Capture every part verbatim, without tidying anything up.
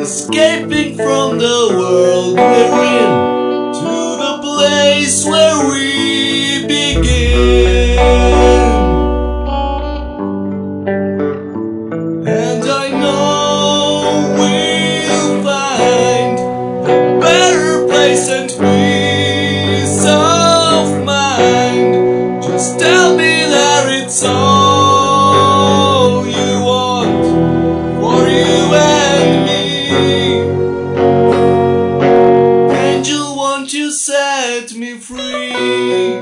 escaping from the world we're in, to the place where we begin. And I know we'll find a better place and peace of mind. Just tell me that it's all you want for you and me. Angel, won't you set me free?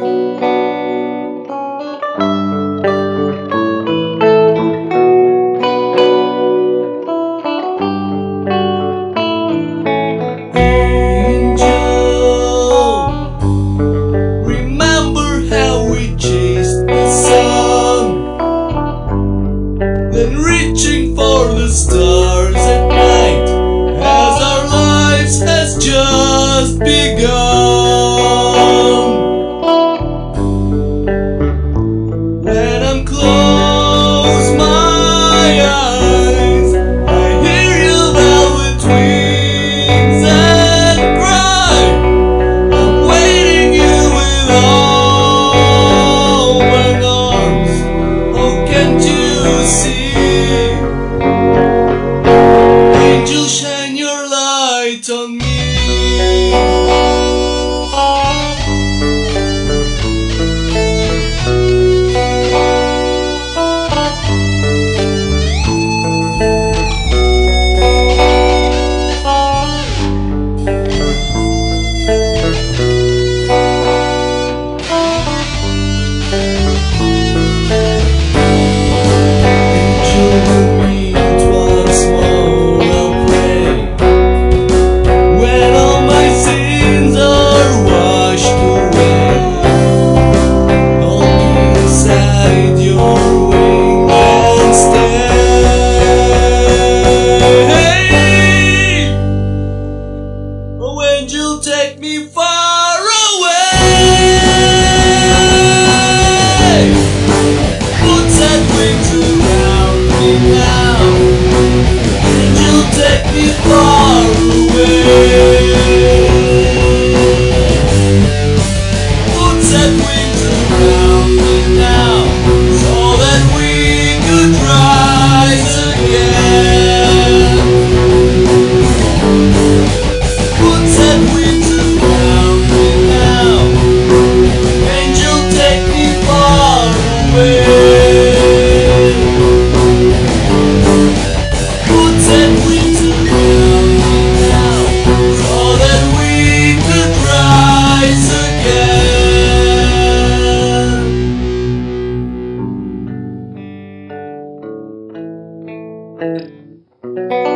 Then reaching for the stars at night, as our lives has just begun. When I'm close my eyes, I hear your velvet wings and cry, I'm waiting you with open arms. Oh, can't you see? Angel, shine your light on me. Angel, take me far away. Put that wings around me now. Angel, take me far away. Put that wings around me now, so that we could rise again. Put that wings around me now. Angel, take me far away. Put that wings around me now, so that we could rise again.